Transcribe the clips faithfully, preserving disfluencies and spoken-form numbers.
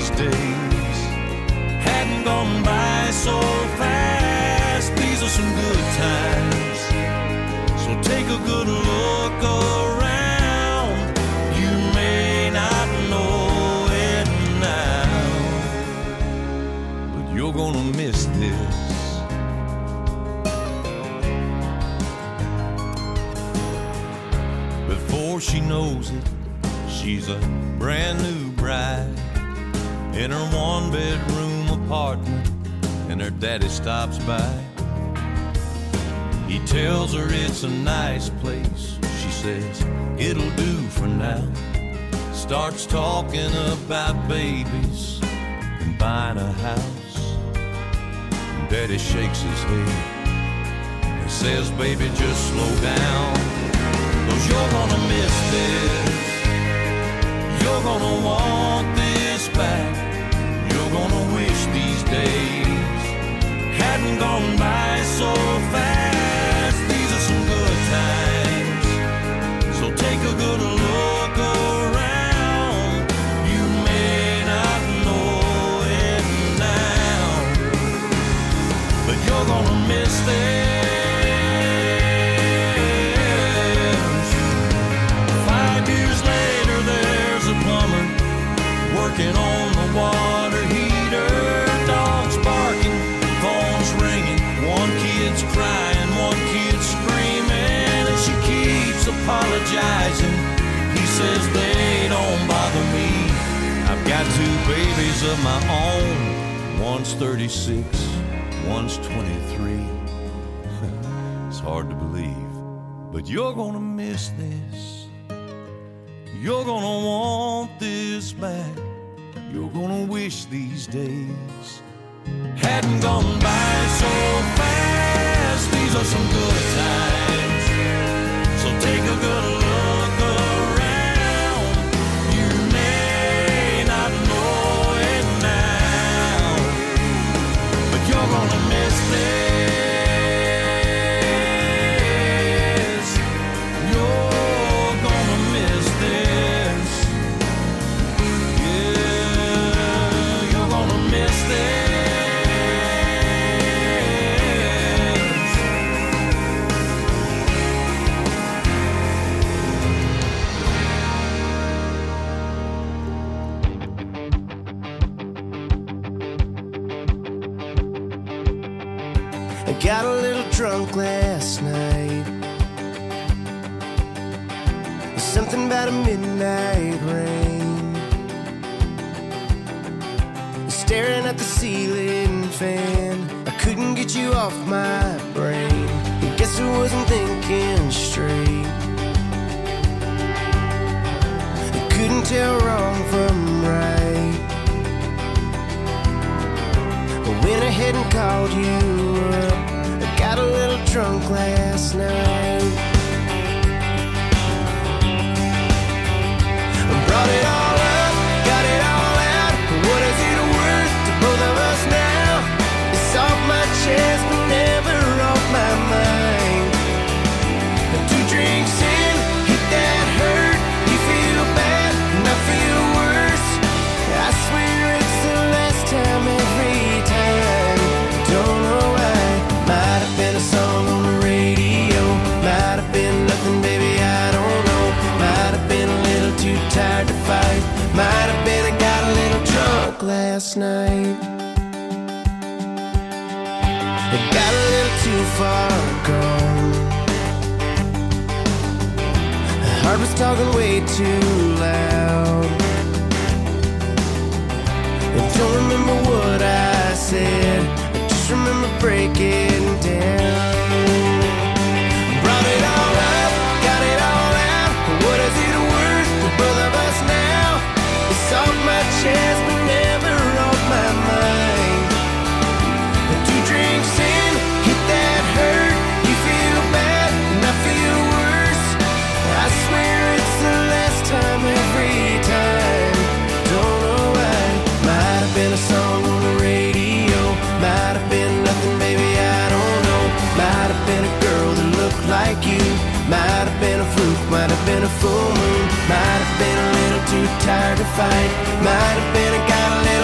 these days hadn't gone by so fast. These are some good times, so take a good look around. You may not know it now, but you're gonna miss this. Before she knows it, she's a brand new bride in her one-bedroom apartment, and her daddy stops by. He tells her it's a nice place. She says, it'll do for now. Starts talking about babies and buying a house. And Daddy shakes his head and says, baby, just slow down, 'cause you're gonna miss this. You're gonna want this back. You're gonna wish these days hadn't gone by so fast. These are some good times, so take a good look around. You may not know it now, but you're gonna miss this. Working on the water heater, dogs barking, phones ringing, one kid's crying, one kid's screaming, and she keeps apologizing. He says they don't bother me. I've got two babies of my own. One's thirty-six, one's twenty-three. It's hard to believe, but you're gonna miss this. You're gonna want this back. You're gonna wish these days hadn't gone by so fast. These are some good times, so take a good look around. You may not know it now, but you're gonna miss this. You're gonna miss this. I got a little drunk last night. There's something about a midnight rain, staring at the ceiling fan. I couldn't get you off my brain. I guess I wasn't thinking straight. I couldn't tell wrong from right. I went ahead and called you up. I got a little drunk last night. I brought it all up, got it all out. What is it worth to both of us now? It's off my chest but never off my mind. And two drinks in, hit that hurt. You feel bad and I feel worse. I swear it's the last time every time. Don't know why. Might have been a song on the radio. Might have been nothing, baby, I don't know. Might have been a little too tired to fight. Might have been I got a little drunk last night. I got a little too far gone. The heart was talking way too loud. I don't remember what I said, I just remember breaking down. Brought it all up, got it all out. What is it worth to both of us now? It's off my chest but never off my mind. The two drinks in, hit that hurt. You feel bad and I feel worse. I swear it's the last time every time. Don't know why. Might have been a song on the radio. Might have been nothing, baby, I don't know. Might have been a girl that looked like you. Might have been a fluke, might have been a full moon. Might have been a little too tired to fight. Might have been a got a little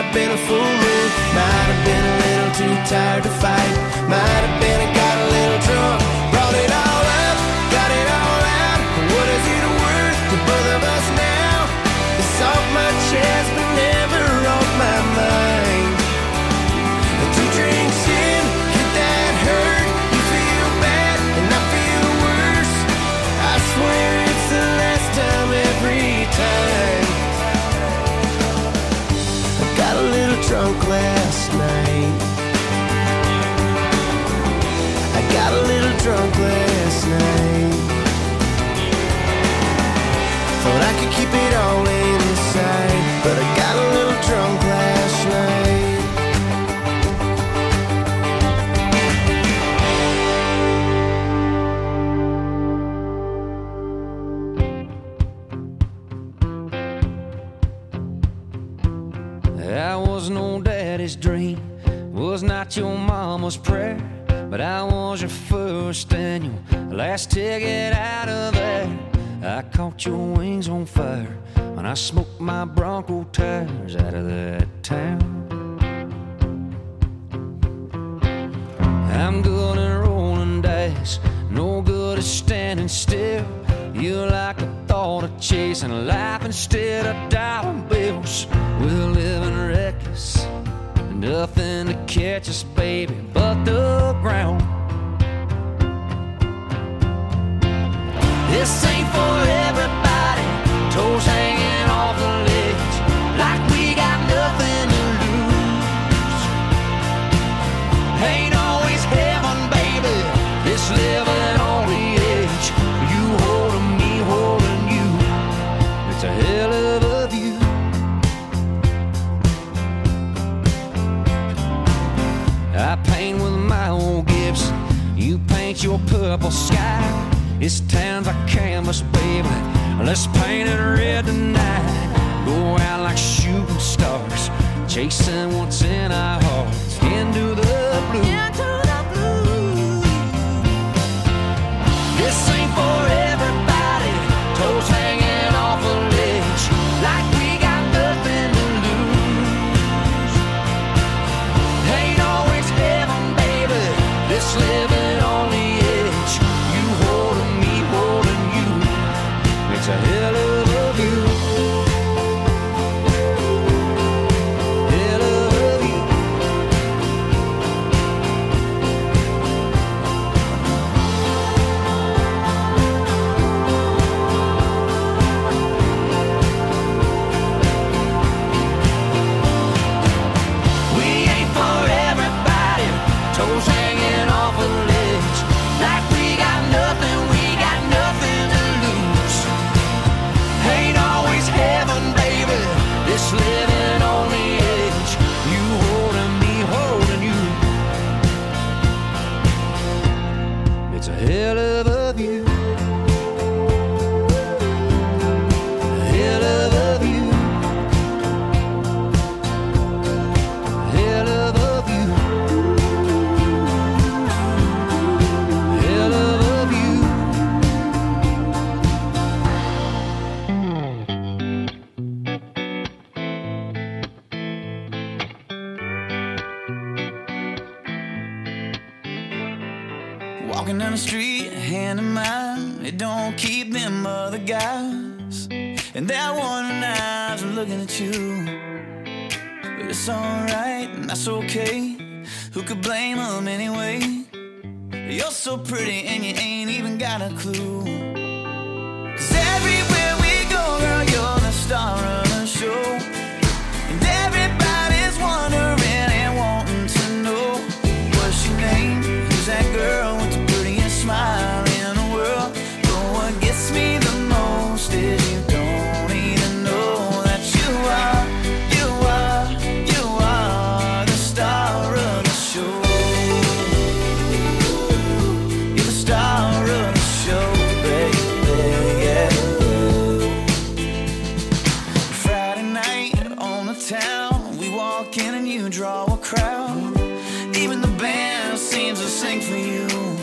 have been a full moon, might have been a little too tired to fight, might have been I got a little drunk, brought it all up, got it all out. What is it worth to both of us now? It's off my chest but never off my mind. Two drinks in, hit that hurt, you feel bad and I feel worse. I swear it's the last time every time. I got a little drunk last night, I got a little drunk last night. Thought I could keep it all inside, but I got a little drunk last night. I was no daddy's dream, was not your mama's prayer, but I was your first and your last ticket out of there. I caught your wings on fire when I smoked my Bronco tires out of that town. I'm good at rolling dice, no good at standing still. You're like a thought of chasing life instead of dollar bills. We're living reckless, nothing to catch us, baby, but the ground. This ain't for everybody, toes hanging off the ledge, like we got nothing to lose. Ain't always heaven, baby, this living on the edge. You holding me, holding you, it's a hell of a view. I paint with my old Gibson, you paint your purple sky. This town's a canvas, baby, let's paint it red tonight. Go out like shooting stars, chasing what's in our hearts, into the blue. Into the blue. This ain't for everybody, toes hanging off a ledge, like we got nothing to lose. Ain't always heaven, baby, this living on the edge. You holding me, holding you, it's a hell of a view. Hell of a view. We ain't for everybody, toes hanging off a ledge, like we got nothing, we got nothing to lose. Ain't always heaven, baby, this living on the edge. You holding me, holding you, it's a hell of a view. A hell of a view. A hell of a view. Hell of a view. Walking down the street, hand in mine, it don't keep them other guys. And they're wondering eyes are looking at you. But it's alright, and that's okay. Who could blame them anyway? You're so pretty and you ain't even got a clue. Cause everywhere we go, girl, you're the star of the show. And everybody's wondering and wanting to know, what's your name? Who's that girl with the prettiest smile in the world? But what gets me the most is you don't even know that you are, you are, you are the star of the show. You're the star of the show, baby, yeah. Friday night on the town, we walk in and you draw a crowd. Even the band seems to sing for you.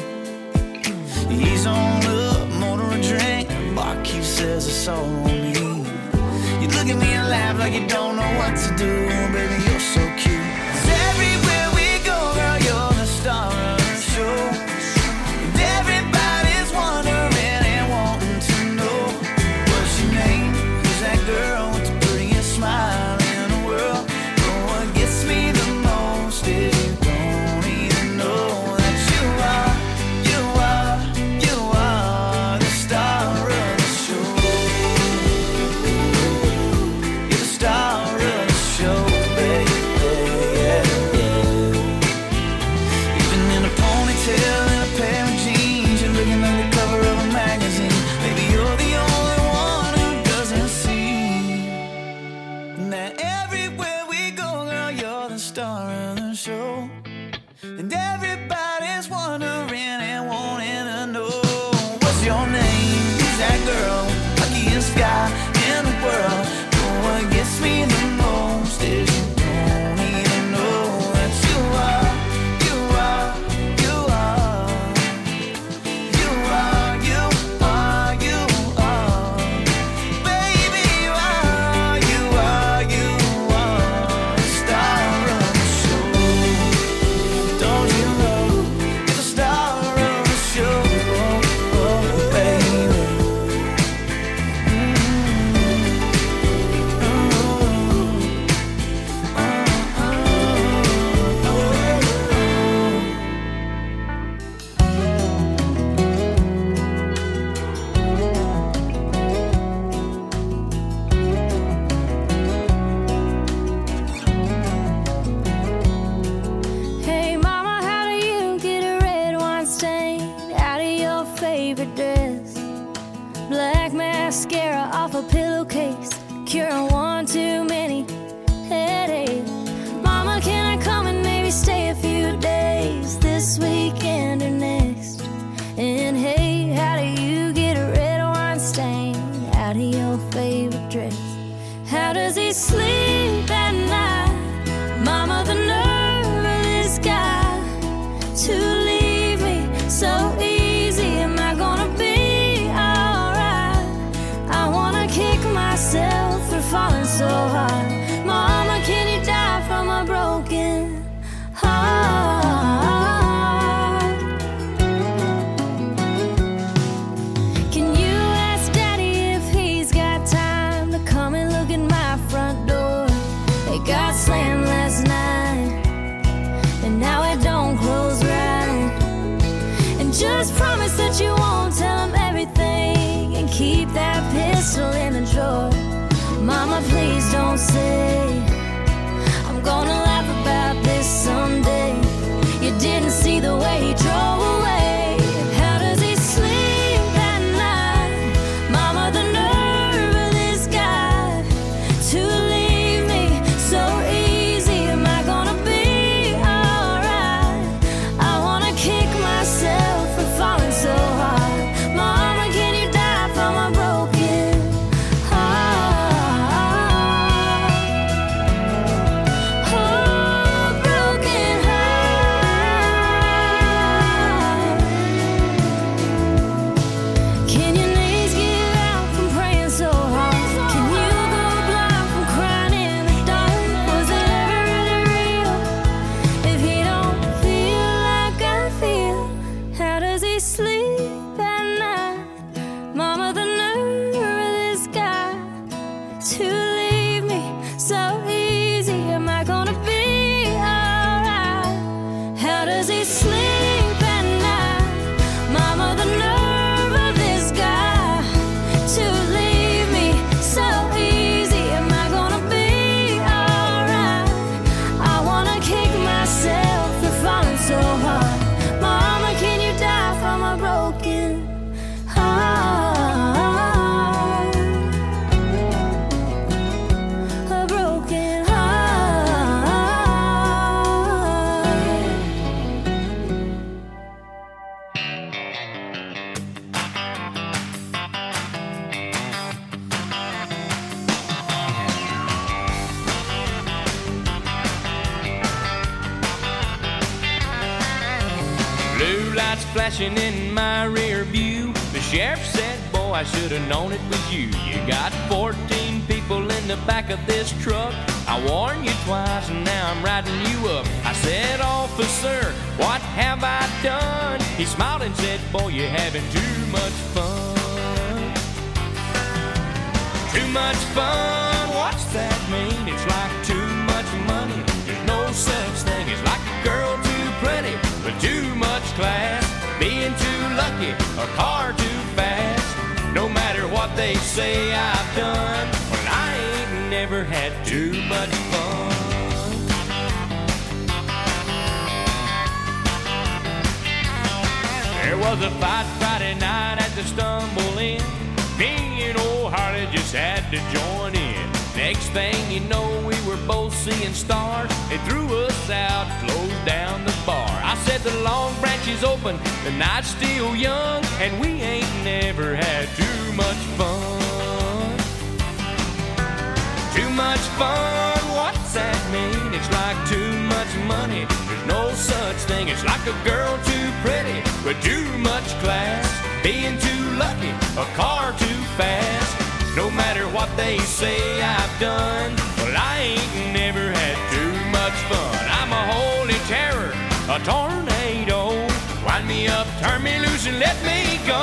He's on up, motor a drink, barkeep says it's all on me. You look at me and laugh like you don't know what to do, baby, you're so cute. 'Cause everywhere we go, girl, you're the star of the show. And everybody's wondering and wanting to know what's your name. Who's that girl with the prettiest smile in the world? But what gets me the most is you don't even know that you are, you are, you are the star of the show. You're the star of the show, baby, yeah, yeah. Even in a ponytail and a pair of jeans, you're looking like the cover of a magazine. Baby, you're the only one who doesn't see that everywhere we go, girl, you're the star of the show. And everybody's wondering and wanting to know what's your name. Who's that girl, luckiest guy in the world? But what gets me the most is you don't even know that you are, you are, you are, you are, you are, you are, baby, you are, you are, you are the star of the show. Don't you know you're the star of the show, oh, oh, baby. Hey mama, how do you get a red wine stain out of your favorite dress? Black mascara off a pillowcase, curing one too many headaches. Mama, can I come and maybe stay a few days this weekend or next? And hey, how do you get a red wine stain out of your favorite dress? How does he sleep at night? Mama, the nerve of this guy to leave me so easy. Am I gonna be alright? I wanna kick myself for falling so hard. Mama, can you die from a broken heart? Can you ask Daddy if he's got time to come and look at my front door? It got slammed last night, and now it don't close right. And just promise that you won't tell him everything, and keep that pistol in the drawer. Mama, please don't say I'm gonna laugh about this someday. You didn't see the way he drove away. How does he sleep at night? Mama, the nerve of this guy to leave me so easy. Am I gonna be alright? I wanna kick myself for falling so hard. Mama, can you die from a broken heart? Oh, broken heart. Can your knees give out from praying so hard? Can you go blind from crying in the dark? Was it ever really real if he don't feel like I feel? How does he sleep at night? Mama, the nerve of this guy to leave me so easy. Am I gonna be alright? How does he sleep at night? Mama, the nerve of this guy to leave me so easy. Am I gonna be alright? I wanna kick myself for falling so hard. Mama, can you die from a broken heart? A broken heart. Blue lights flashing in my rear view. The sheriff said, boy, I should have known it was you. You got fourteen people in in the back of this truck. I warned you twice and now I'm riding you up. I said, officer, what have I done? He smiled and said, boy, you're having too much fun. Too much fun, what's that mean? It's like too much money. There's no such thing. It's like a girl too pretty with too much class, being too lucky, a car too fast. No matter what they say I've done, well, I ain't never had too much fun. There was a fight Friday night at the Stumble Inn. Me and old Harley just had to join in. Next thing you know, we were both seeing stars. They threw us out, closed down the bar. I said the Long Branch is open, the night's still young, and we ain't never had too much fun. Too much fun, what's that mean? It's like too much money. There's no such thing. It's like a girl too pretty with too much class, being too lucky, a car too fast. No matter what they say I've done, well, I ain't never had too much fun. I'm a holy terror, a tornado. Wind me up, turn me loose, and let me go.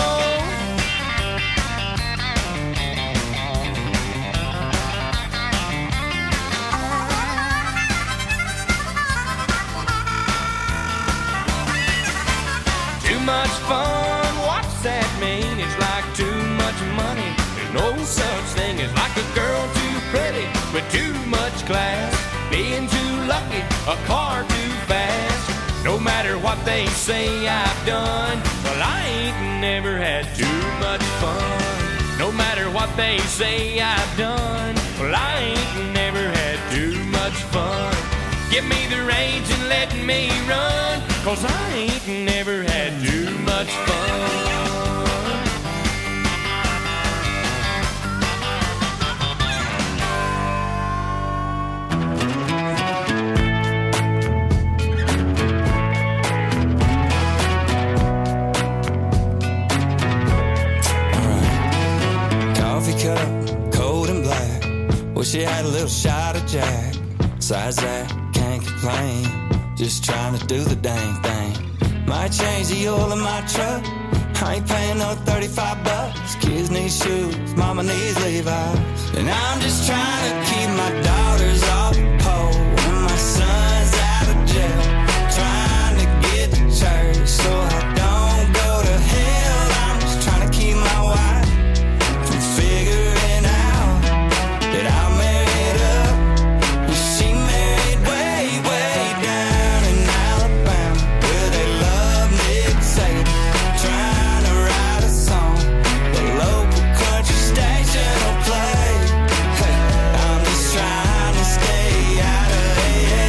Too much fun, what's that mean? It's like too much money. No such thing as like a girl too pretty with too much class, being too lucky, a car too fast. No matter what they say I've done, well, I ain't never had too much fun. No matter what they say I've done, well, I ain't never had too much fun. Give me the reins and let me run, 'cause I ain't never had too much fun. Wish you had a little shot of Jack. Besides that, can't complain. Just trying to do the dang thing. Might change the oil in my truck. I ain't paying no thirty-five bucks. Kids need shoes, mama needs Levi's. And I'm just trying to keep my daughters off the pole and my son's out of jail. Trying to get to church so I don't go to hell. I'm just trying to keep my wife from figuring out that I'm married up and she married way, way down in Alabama, where they love Nick Saban. Trying to write a song the local country station will play. Hey, I'm just trying to stay out of A A.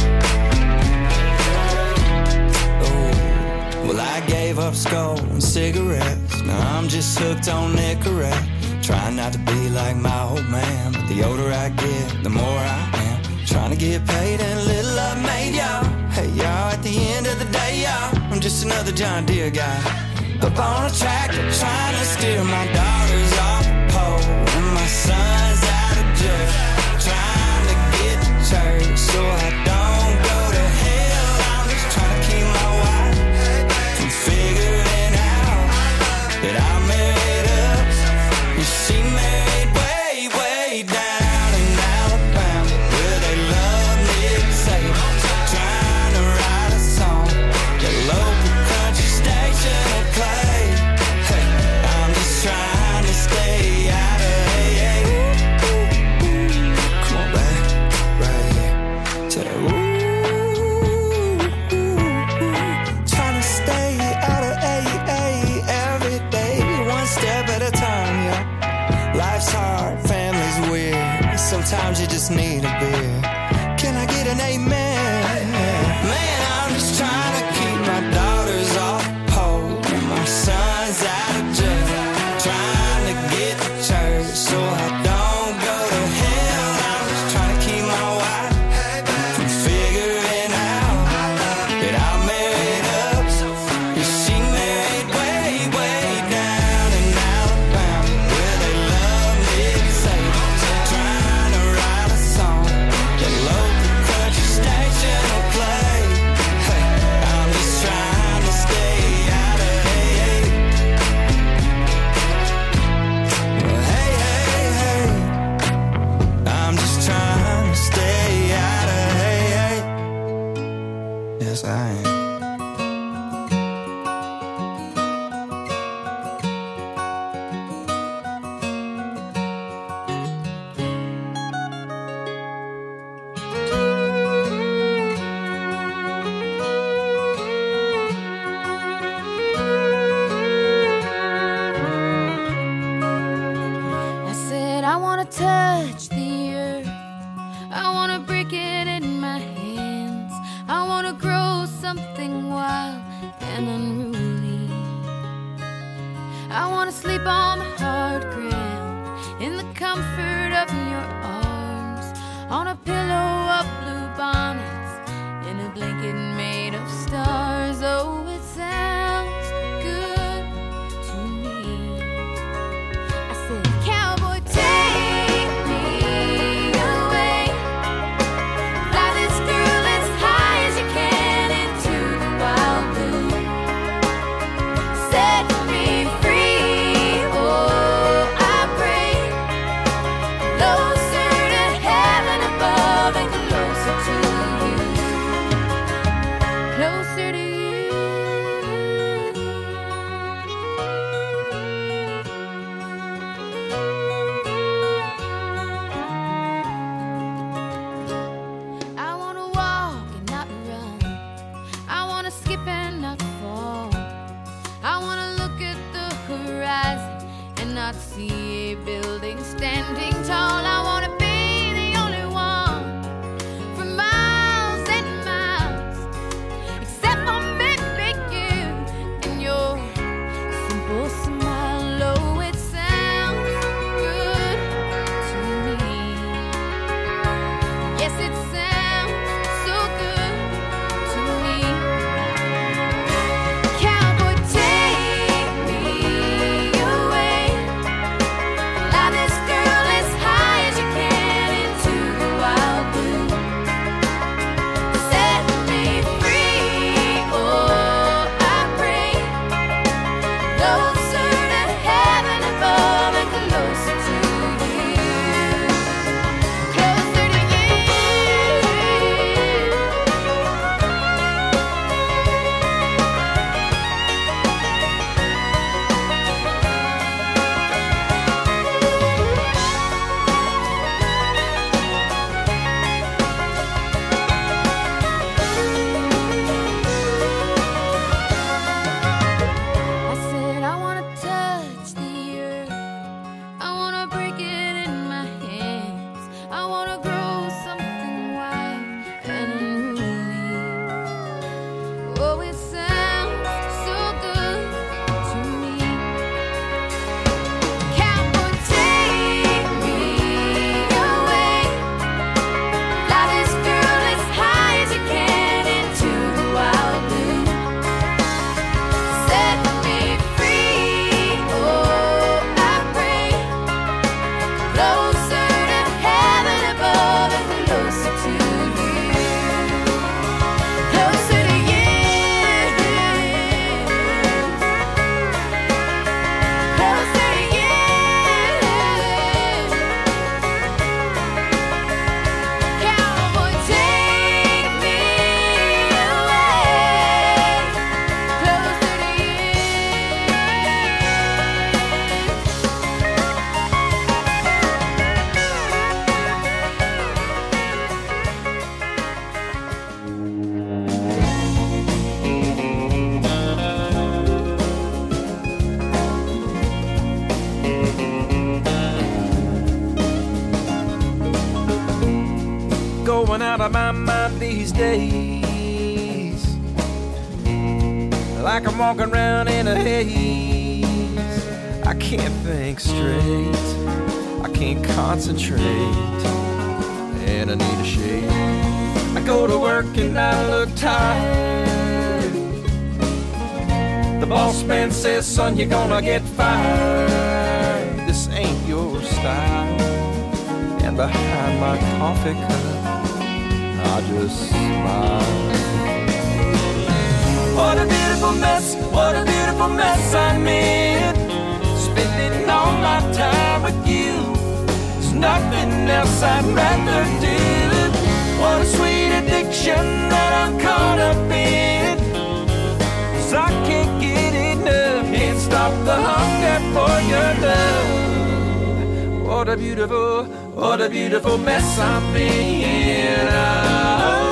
Oh, well, I gave up skull and cigarettes. Now I'm just hooked on Nicorette. Trying not to be like my old man, but the older I get, the more I am. Trying to get paid and a little love made, y'all. Hey, y'all, at the end of the day, y'all, I'm just another John Deere guy. Up on a tractor, trying to steer my daughters off the pole and my son's out of jail. Trying to get to church so I don't go to hell. I'm just trying to keep my wife from figuring out that I'm married up and she married way, way down in Alabama, where they love Nick Saban. Trying to write a song the local country station will play. Hey, I'm just trying to stay out of A A. Come on back, right here. Tell her, ooh, trying to stay out of A A every day, one step at a time, yeah. Life's hard, family's weird. Sometimes you just need a beer. Can I get an amen? Man, I'm just trying to keep my daughters off the pole and my son's out of jail. Trying to get to church so I don't go to hell. I'm just trying to keep my wife from figuring out that I'm married up and she married way, way down in Alabama, where they love Nick Saban. Trying side. Touch the earth, I wanna break it in my hands. I wanna grow something wild and unruly. I wanna sleep on the hard ground in the comfort of your arms, on a pillow of blue bonnets, in a blanket made of stars. Oh, it sounds good to me. I said, cowboy, take see a building standing tall. I wanna be the only one for miles and miles, except for maybe you and your simple smile. Oh, it sounds good to me. Yes, it sounds so good to me. Cowboy, take me away. Fly this girl as high as you can into the wild blue. Set me free, oh, I pray. Closer to heaven above and closer to you. Closer to you. I said I wanna touch the earth, I wanna break it in my hands, I wanna grow something wild and unruly. Oh, it sounds so good to me. Cowboy, take me away. Fly this girl as high as you can into the wild blue. Set me free, oh, I pray. Closer to heaven above and closer to you. Closer to you. Closer to you. Cowboy, take me away. Closer to you. Going out of my mind these days, like I'm walking around in a haze. I can't think straight, I can't concentrate, and I need a shade. I go to work and I look tired. The boss man says, son, you're gonna get fired. This ain't your style. And behind my coffee cup, I just smile. What a beautiful mess, what a beautiful mess I made. Spending all my time with you, there's nothing else I'd rather do. What What a sweet addiction that I'm caught up in. 'Cause I can't get enough, can't stop the hunger for your love. What a beautiful, what a beautiful mess I'm in. Ah.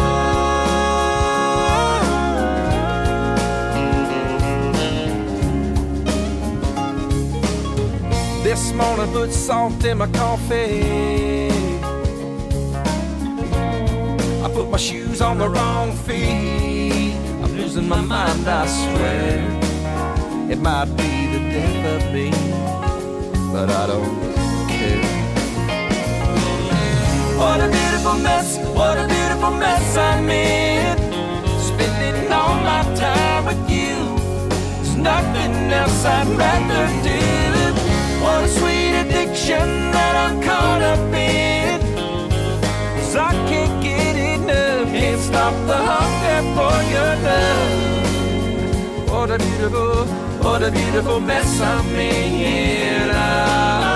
This morning put salt in my coffee. I put my shoes on the wrong feet. I'm losing my mind, I swear. It might be the death of me, but I don't care. What a beautiful mess, what a beautiful mess I'm in. Spending all my time with you. There's nothing else I'd rather do. What a sweet addiction that I'm caught up in. 'Cause I can't get enough, can't stop the hunger for your love. What a beautiful, what a beautiful mess I'm in. Ah.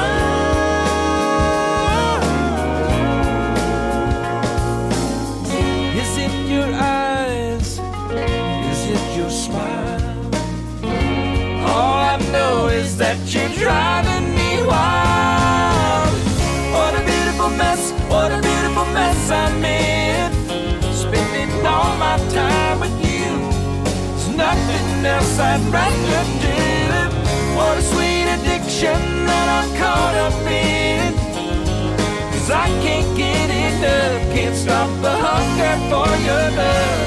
Is it your eyes? Is it your smile? All I know is that you're driving me wild. What a beautiful mess, what a beautiful mess I'm in. Spending all my time with you. There's nothing else I'd rather do. What a sweet addiction that I'm caught up in. 'Cause I can't get enough, can't stop the hunger for your love.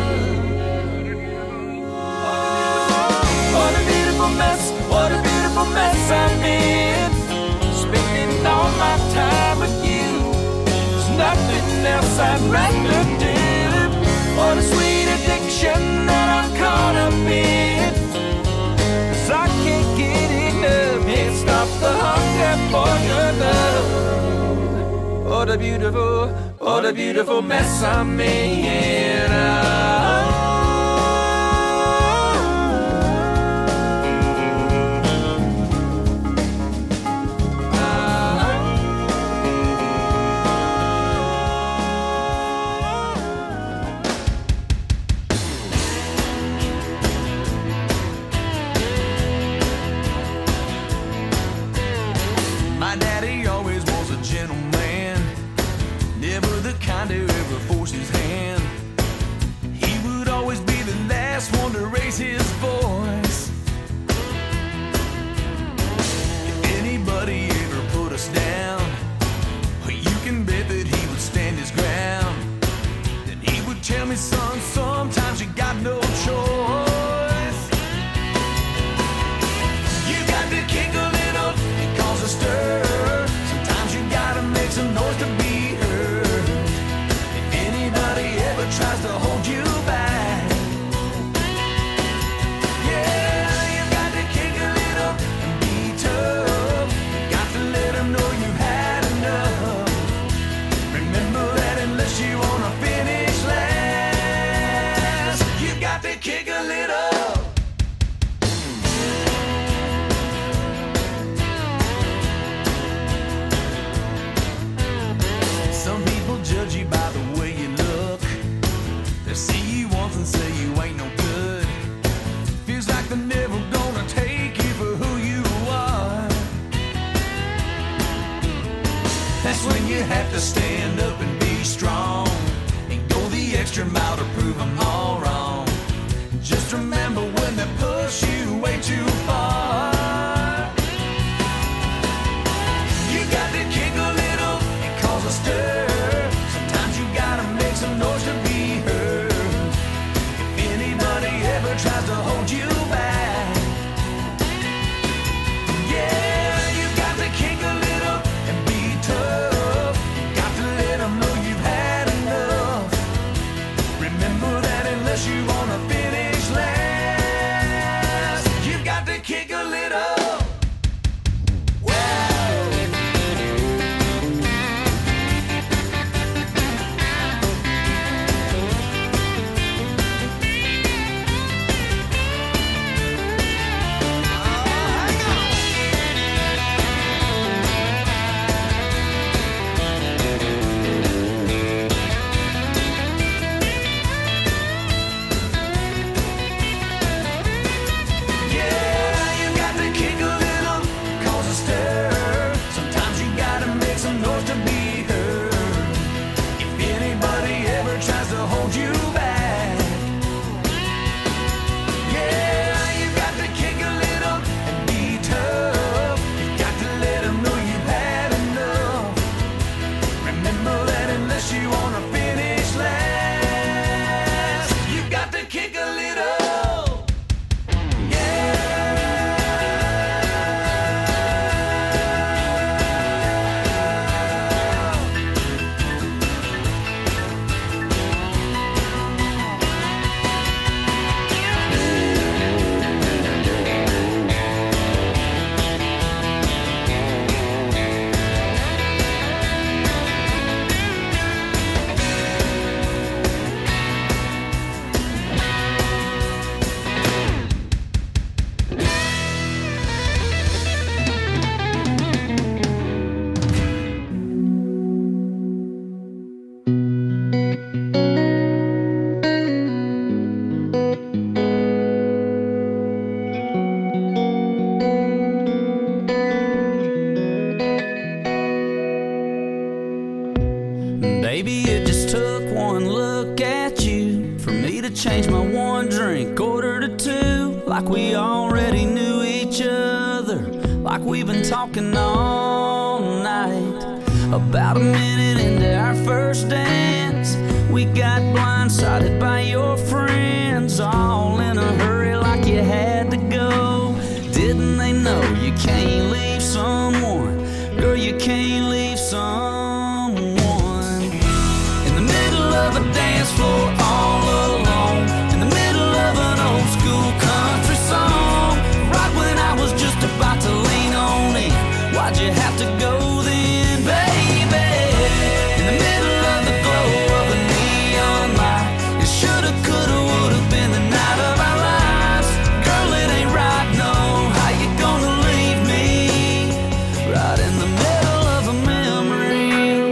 What a beautiful mess, what a beautiful mess I'm in. Spending all my time with you. There's nothing else I'd rather do. What a sweet addiction that I'm caught up in. 'Cause I can't get enough, can't stop the hunger for your love. What a beautiful, what a beautiful mess I'm in. Ah. Kind to ever force his hand. He would always be the last one to raise his voice. If anybody ever put us down, you can bet that he would stand his ground. Then he would tell me, son, sometimes you got no choice. You got to kick a little, it cause a stir. Sometimes you gotta make some noise to be heard. Tries to hold you back. Yeah, you got to kick a little and be tough. You got to let them know you've had enough. Remember that unless you wanna finish last, you got to kick a little. Some people judge you by the way you look. They see you once and say you ain't no good. Feels like they're never gonna take you for who you are. That's when you have to stand up and be strong and go the extra mile to prove them all wrong. Just remember when they push you way too far. You got to kick a little and cause a stir. Sometimes you gotta make some noise to be heard. Tries to hold you back. Yeah, you got to kick a little and be tough. You got to changed my one drink, ordered a two, like we already knew each other, like we've been talking all night. About a minute into our first dance, we got blindsided by your friends, all in a hurry like you had to go. Didn't they know you can't leave someone? Girl, you can't leave someone in the middle of a dance floor all alone, in the middle of an old school country song, right when I was just about to lean on it. Why'd you have to go then, baby? In the middle of the glow of a neon light, it shoulda, coulda, woulda been the night of our lives. Girl, it ain't right, no. How you gonna leave me right in the middle of a memory?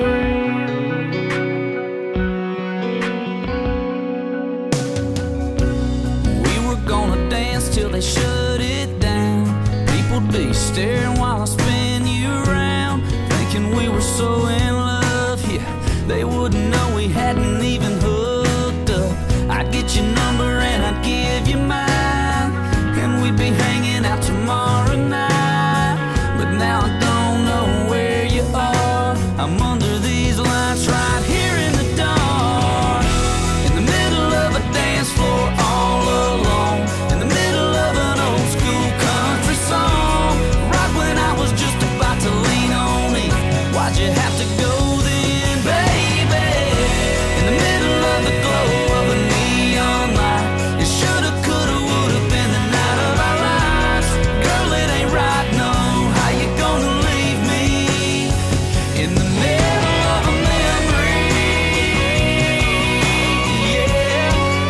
We were gonna dance till they shut it down. People'd be staring while I spin you around, thinking we were so in love, yeah. They wouldn't know we hadn't even hooked up. I'd get your number and I'd give you mine, and we'd be hanging out tomorrow night. But now I don't know where you are. I'm under these lights right here in the dark, in the middle of a dance floor all alone, in the middle of an old school country song, right when I was just about to lean on it. Why'd you have to go then, baby? In the middle of the glow of a neon light, it shoulda, coulda, woulda been the night of our lives. Girl, it ain't right, no. How you gonna leave me in the middle of a memory? Yeah.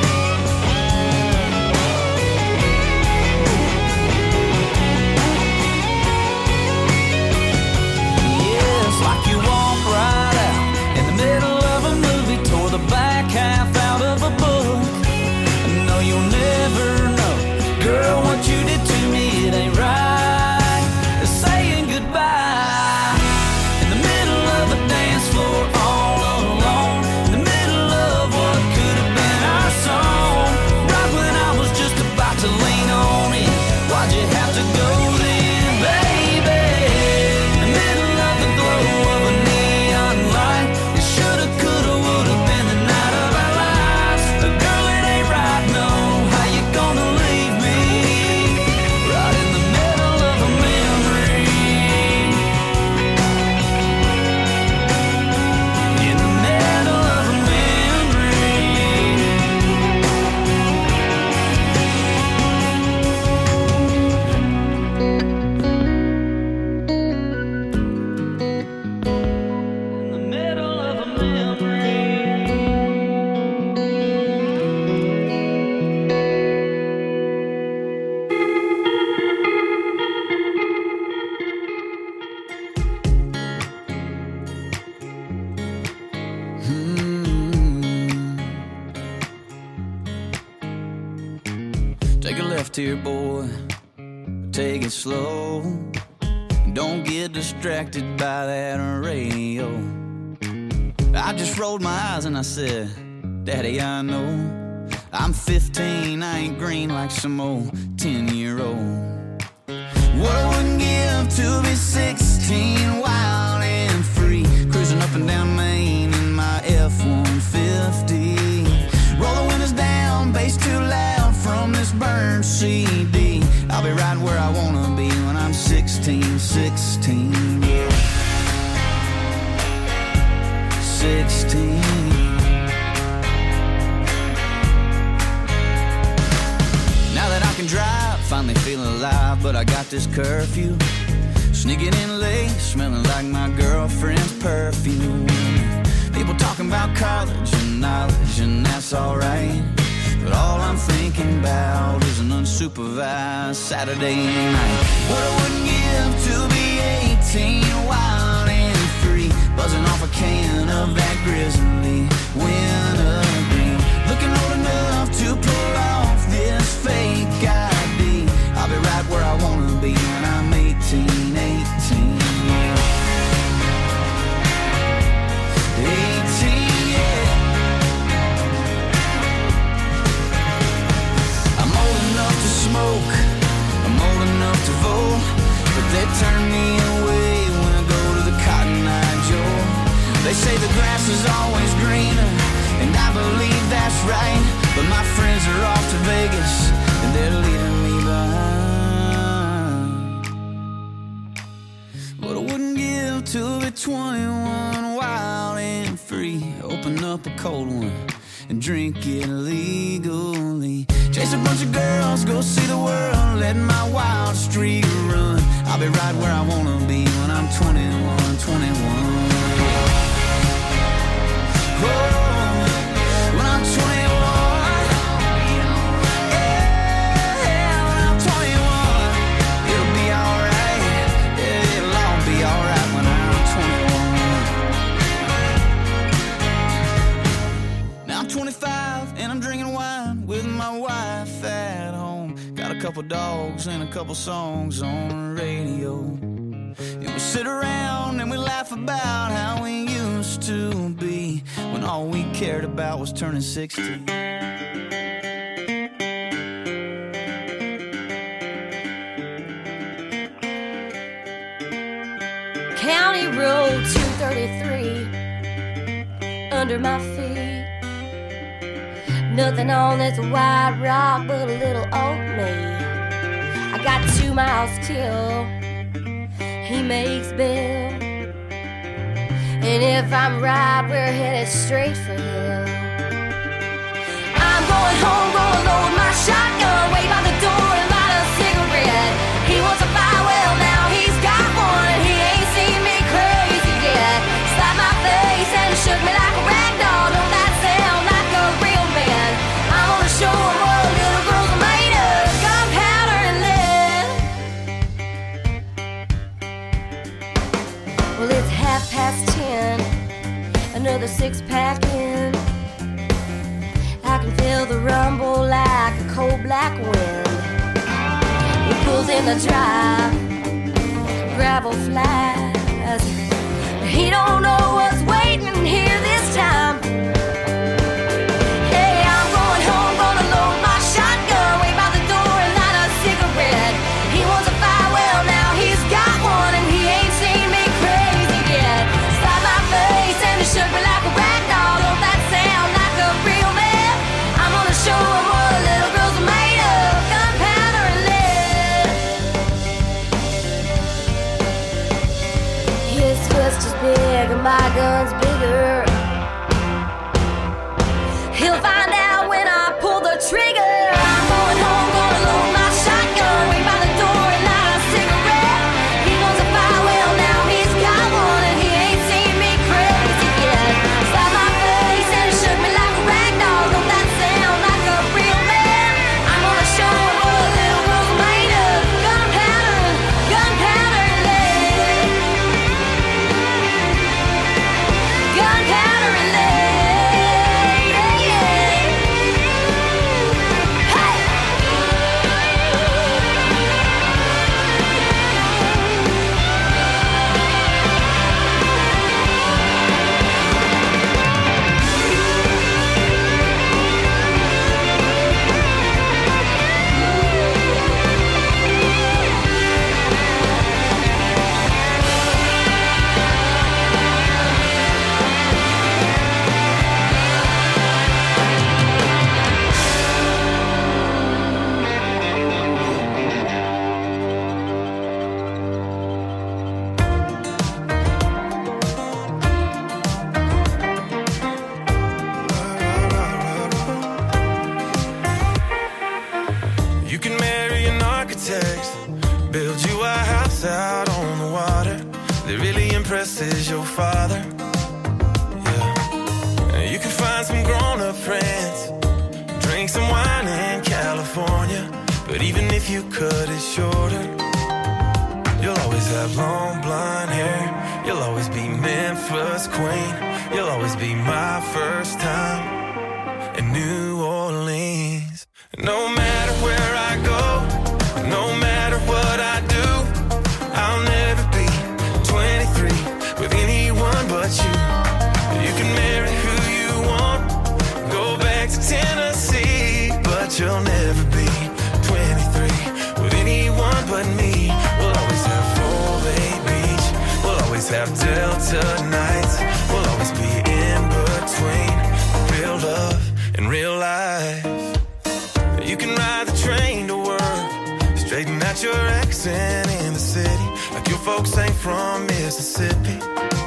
Yeah, it's like you walk right out in the middle of a movie, tore the back half out of a book. No, you'll never know, girl, what you did to me, it ain't right. It's saying goodbye in the middle of a dance floor all alone, in the middle of what could have been our song, right when I was just about to lean on it. Why'd you have to go then, baby? In the middle of the glow of a neon light, it shoulda, coulda, woulda been the night of our lives. But girl, it ain't right, no. How you gonna leave me right in the middle of a memory? In the middle of a memory. In the middle of a memory. Take a left here, boy. Take it slow. Don't get distracted by that radio. I just rolled my eyes and I said, Daddy, I know I'm fifteen, I ain't green like some old ten-year-old. What I wouldn't give to be sixteen, wild and free, cruising up and down Main in my F one fifty. Roll the windows down, bass too loud from this burned C D. I'll be right where I wanna be when I'm sixteen, sixteen. sixteen. Now that I can drive, finally feeling alive, but I got this curfew. Sneaking in late, smelling like my girlfriend's perfume. People talking about college and knowledge, and that's alright. But all I'm thinking about is an unsupervised Saturday night. What I wouldn't give to be eighteen, wild and free, buzzing off a can of that grizzly wintergreen. Looking old enough to pull off this fake I D. I'll be right where I wanna be when I'm eighteen, eighteen. eighteen, yeah. smoke. I'm old enough to vote, but they turn me away when I go to the Cotton Eye Joe. They say the grass is always greener, and I believe that's right. But my friends are off to Vegas, and they're leaving me behind. But I wouldn't give to be twenty-one, wild and free. Open up a cold one and drink it legally. Chase a bunch of girls, go see the world, let my wild streak run. I'll be right where I wanna be when I'm twenty-one, twenty-one. Oh, when I'm twenty-one, yeah, when I'm twenty-one, it'll be alright, yeah, it'll all be alright when I'm twenty-one. Now I'm twenty-five and I'm drinking wine with my wife at home. Got a couple dogs and a couple songs on the radio. And we sit around and we laugh about how we used to be, when all we cared about was turning sixty. County Road two thirty-three under my feet. Nothing on this white rock but a little old me. I got two miles till he makes bail, and if I'm right, we're headed straight for hell. I'm going home, gonna load my shotgun, wait by the door and light a cigarette. He wants a fire, well now he's got one, and he ain't seen me crazy yet. Slapped my face and it shook me like a rag doll. Don't that sound like a real man? I'm gonna show him what little girls are made of, gunpowder and lead. Well, it's half past ten, another six pack in. I can feel the rumble like a cold black wind. He pulls in the drive, gravel flies. He don't know what's waiting here this time. Hey, I'm going home, gonna load my shotgun, wait by the door and light a cigarette. He wants a fire, well now he's got one, and he ain't seen me crazy yet. Slap my face and it shook me like a rag doll. Don't that sound like a real man? I'm gonna show him what little girls are made of, gunpowder and lead. His fist is big and my gun's bigger. He'll find out when I pull the trigger. I'm going home, gonna load my shotgun, wait by the door and light a cigarette. He wants a fire, well now he's got one, and he ain't seen me crazy yet. Slap my face and it shook me like a rag doll. Don't that sound like a real man? I'm gonna show him what little girls are made of, gunpowder, gunpowder and lead. Gunpowder and lead, yeah, yeah. Hey! You can marry an architect, build you a house out on the water that really impresses your father. Yeah. You can find some grown-up friends, drink some wine in California, but even if you cut it shorter, you'll always have long blonde hair. You'll always be Memphis queen. You'll always be my first time in New Orleans. No matter where I go, no matter what I do, I'll never be twenty-three with anyone but you. You can marry who you want, go back to Tennessee, but you'll never be twenty-three. have Delta nights. We'll always be in between real love and real life. You can ride the train to work, straighten out your accent in the city, like your folks ain't from Mississippi.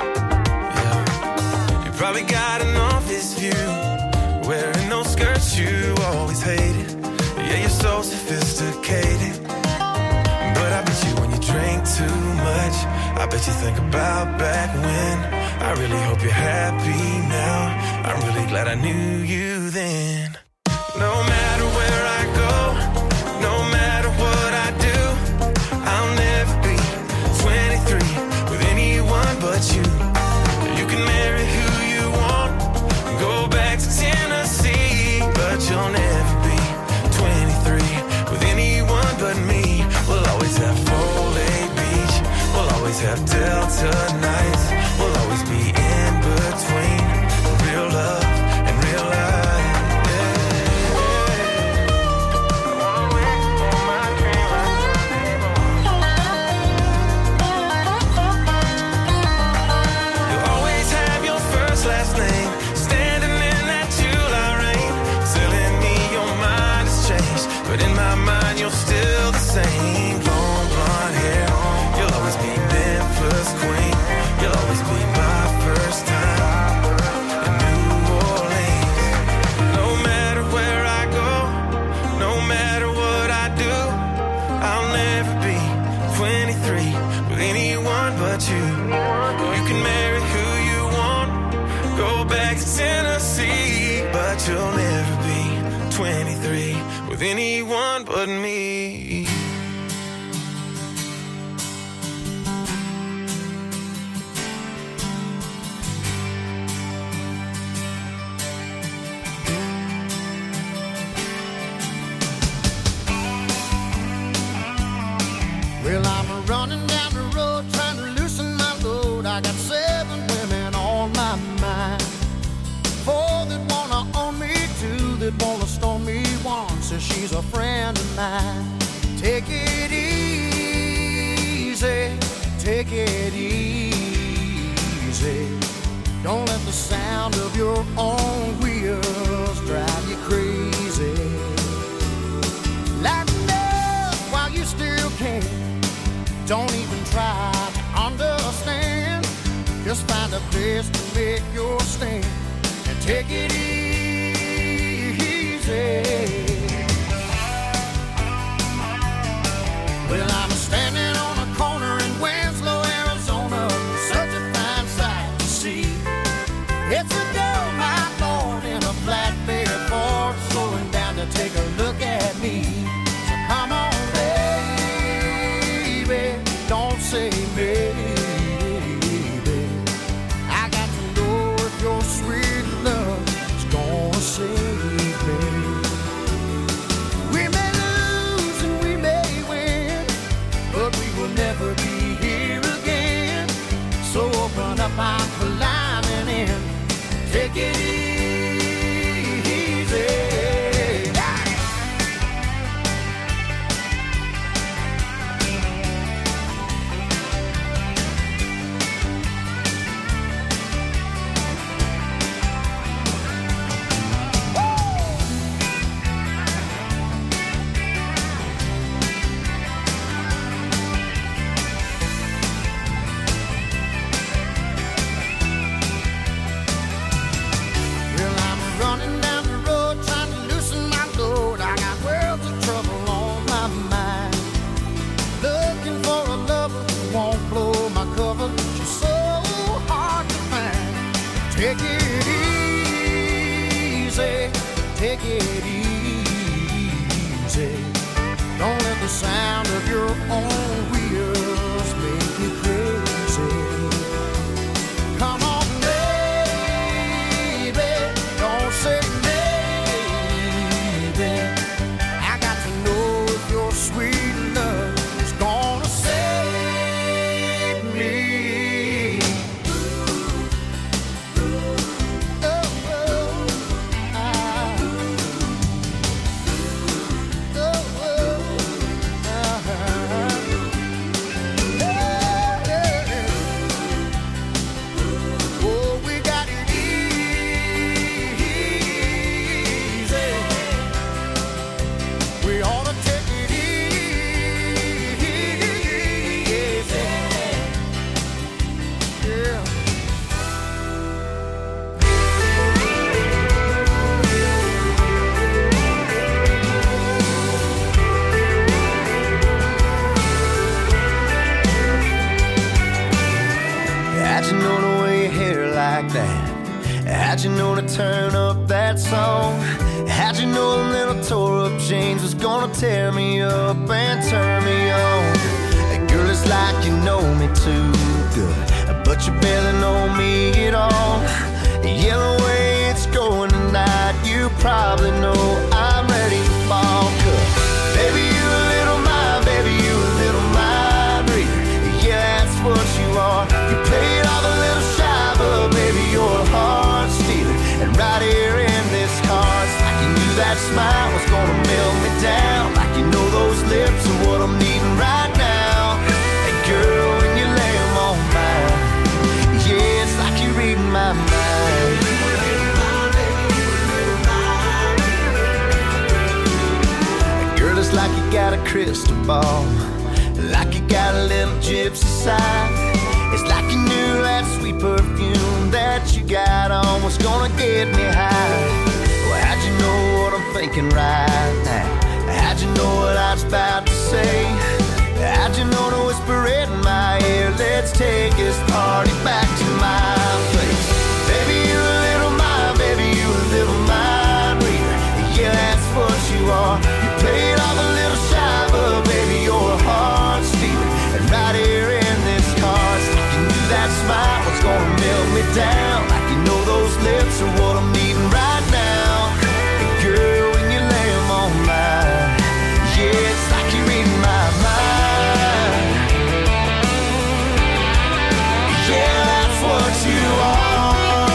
Yeah. You probably got an office view, wearing those skirts you always hated. Yeah, you're so sophisticated. But I bet you when you drink too much, I bet you think about back when. I really hope you're happy now. I'm really glad I knew you then. No matter where I go, no matter what I do, I'll never be twenty-three with anyone but you. You can marry who you want, go back to Tennessee, but you'll never be twenty-three with anyone but me. We'll always have Foley Beach, we'll always have Delta nights, we'll always be in between real love and real life. But in my mind, you're still the same. Long blonde hair, you'll always be Memphis queen. You'll always be my first time in New Orleans. No matter where I go, no matter what I do, I'll never be twenty-three with anyone but you. You can marry who you want, go back to Tennessee, but you'll never be twenty-three with anyone but me. Well, I'm running down the road trying to loosen my load. I got seven women on my mind. Four that wanna own me, two that wanna stone me, one says she's a friend of mine. Take it easy, take it easy. Don't let the sound of your own wheels drive you crazy. Lighten up while you still can. Don't even try to understand. Just find a place to make your stand and take it easy. Well, I'm standing on a corner in Winslow, Arizona, such a fine sight to see. It's a gold mine born in a flatbed Ford, slowing down to take a look at me. So come on, baby, don't say maybe. I got to know if your sweet love is gonna save me. How'd you know to turn up that song? How'd you know a little tore up jeans was gonna tear me up and turn me on? Girl, it's like you know me too good, but you barely know me at all. Yeah, the way it's going tonight, you probably know I'm ready to fall. Cause baby, you a little mind, baby, you a little mind reader. Yeah, that's what you are. You played off a little shy, but baby, you're a heart stealer. And right here in this car, it's like you knew that smile was gonna melt me down. Like you know those lips are what I'm needing right now. And girl, when you lay them on mine, yeah, it's like you're reading my mind. Girl, it's like you got a crystal ball, like you got a little gypsy side. It's like you knew that sweet perfume that you got on was gonna get me high. Well, how'd you know what I'm thinking right now? How'd you know what I was about to say? How'd you know to whisper it in my ear? Let's take this party back to my place. Baby, you a little mind, baby, you a little mind reader. Yeah, that's what you are. You played off a little shy, but baby, you're a heart stealer. And right here in this car, it's like you knew that smile was gonna melt me down. Like you know those lips are what I'm needing right now. And girl, when you lay them on mine, yeah, it's like you're reading my mind. Yeah, that's what you are.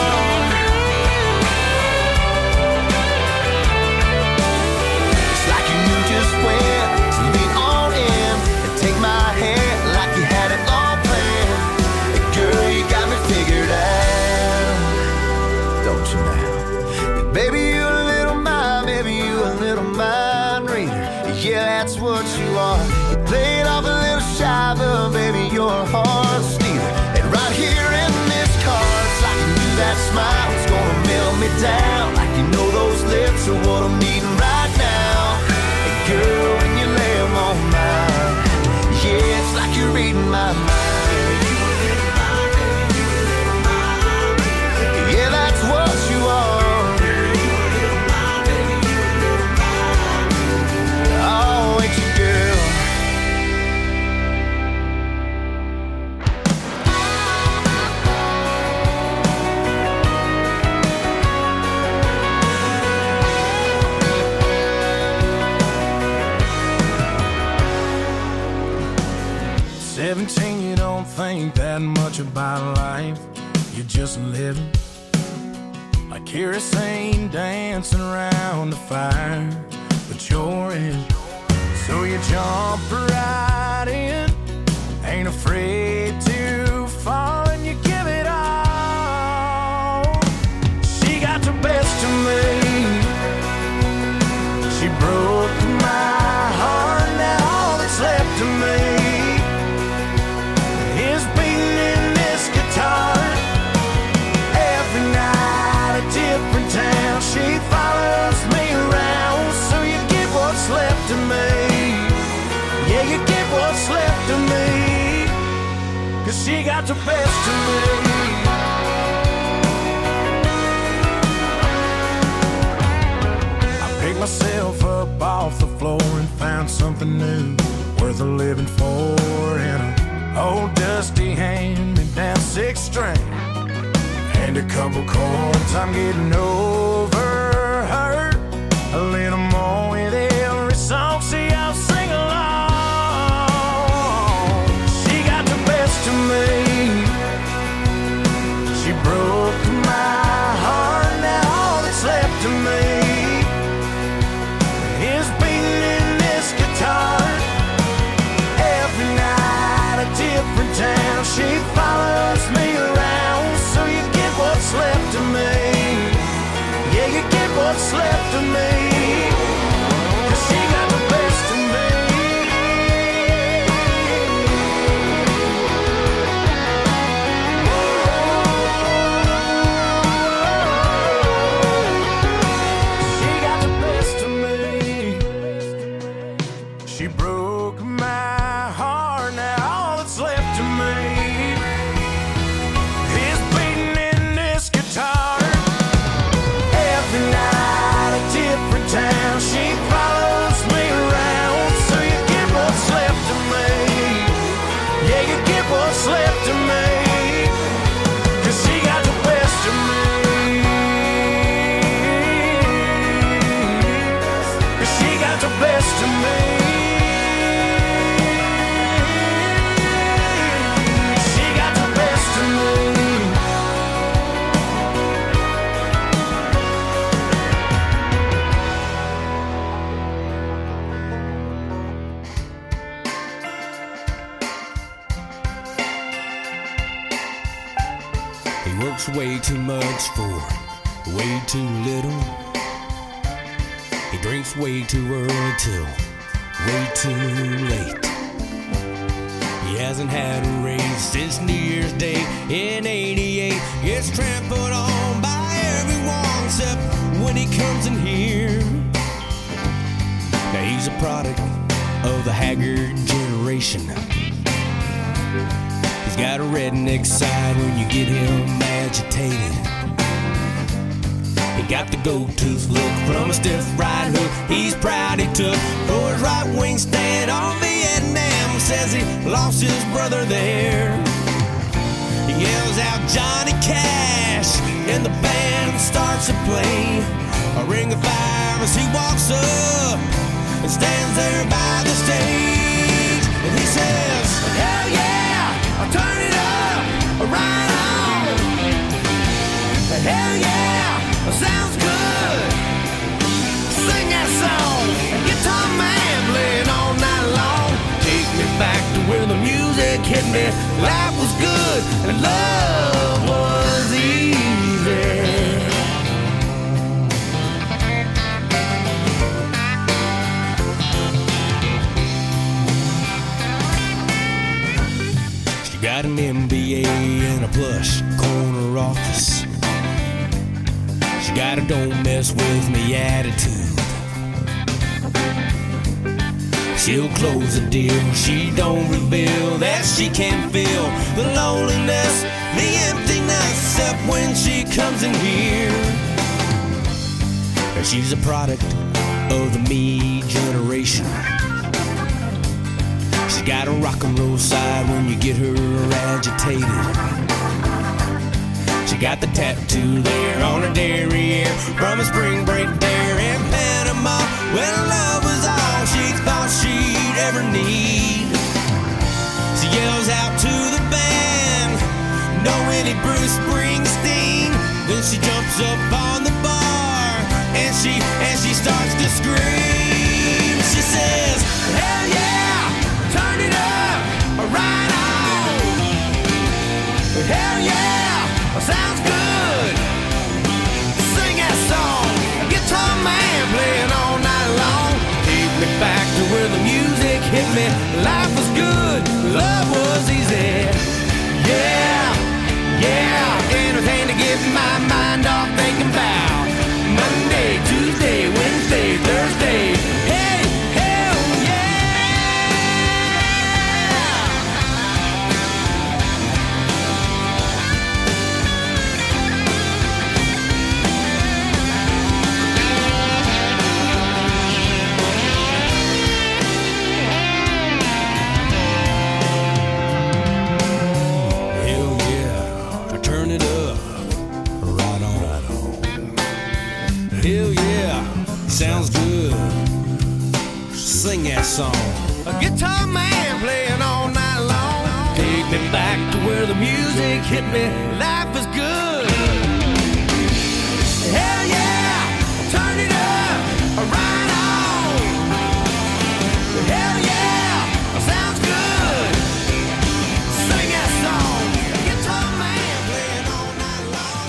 It's like you knew just when to lean on in and take my hand like you had it all planned. And girl, you got me figured out, don't you now? And baby, you a little mind, baby, you a little mind reader. Yeah, that's what you are. You played off a little shy, but baby, you're a heart stealer. And right here in this car, it's like you knew that smile was gonna melt me down. Like you know those lips are what I'm needing right now. And girl, when you lay them on mine, yeah, it's like you're reading my mind. Yeah, that's what you are. Oh, ain't you, girl? Seventeen, you don't think that much about life. You're just living like kerosene dancing around the fire. But you're in, so you jump right in. Ain't afraid to fall and you give it all. She got the best of me. She broke my heart. Now all that's left of me is beating in this guitar. Every night a different town. She follows me around. So you get what's left of me. Yeah, you get what's left of me. Cause she got the best of me. I picked myself up off the floor and found something new worth a living for. In a old dusty hand-me-down six string and a couple chords. I'm getting over her a little more with every song. See, I'll sing along. She got the best of me. She broke my heart. Now all that's left of me is beating in this guitar. Every night a different town. She follows me around. So you get what's left of me. Yeah, you get what's left of me. Cause she got the best of me. She got the best of me. She broke my heart. Now all that's left of me is beating in this guitar. of me. She got the best of me. He works way too much for way too little. He drinks way too early till way too late. He hasn't had a raise since New Year's Day in eighty-eight. Gets trampled on by everyone except when he comes in here. Now he's a product of the haggard generation. He's got a redneck side when you get him agitated. He got the gold-tooth look from a stiff right hook he's proud he took for his right-wing stand on Vietnam. Says he lost his brother there. He yells out Johnny Cash and the band starts to play a ring of fire as he walks up and stands there by the stage. And he says, hell yeah, I'll turn it up, right on. Hell yeah, sounds good. Sing that song, guitar man playing all night long. Take me back to where the music hit me. Life was good and love was easy. She got an M B A and a plush corner office. She got a don't mess with me attitude. She'll close a deal, she don't reveal that she can feel the loneliness, the emptiness, except when she comes in here. She's a product of the me generation. She's got a rock and roll side when you get her agitated. She got the tattoo there on her derriere from a spring break there in Panama when love was all she thought she'd ever need. She yells out to the band, "No any Bruce Springsteen." Then she jumps up on the bar and she and she starts to scream. She says, "Hell yeah, turn it up, right on. Hell yeah, sounds good. Sing that song, guitar man playing all night long. Take me back to where the music hit me. Life was good, love was easy. Yeah, yeah, anything to get my mind off thinking about Monday, Tuesday, Wednesday, Thursday. Hey, hell Hell yeah, sounds good. Sing that song. A guitar man playing all night long. Take me back to where the music hit me. Life is good. Hell yeah, turn it up, right on. Hell yeah, sounds good. Sing that song. A guitar man playing all night long.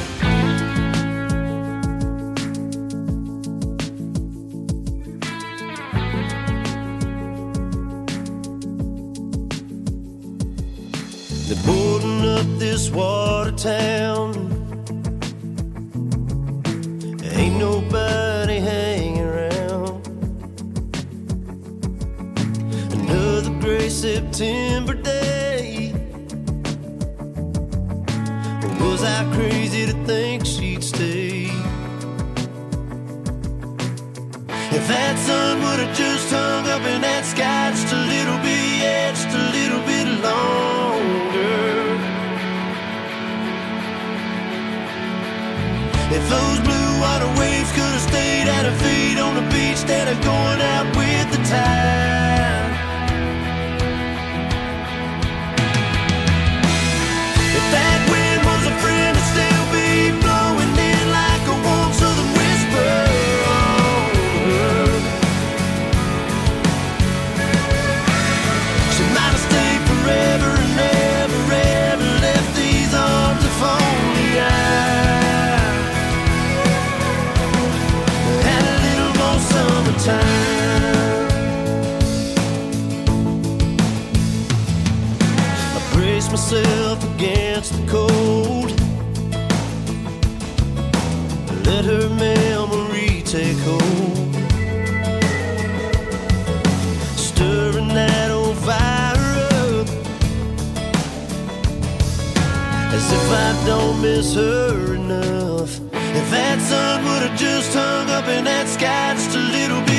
They're boarding up this water town. Ain't nobody hanging around. Another gray September day. Was I crazy to think she'd stay? If that sun would have just hung up in that sky just a little bit, yeah, just a little bit longer. If those blue water waves could have stayed at her feet on the beach instead of going out with the tide. take hold, stirring that old fire up, as if I don't miss her enough. If that sun would have just hung up in that sky just a little bit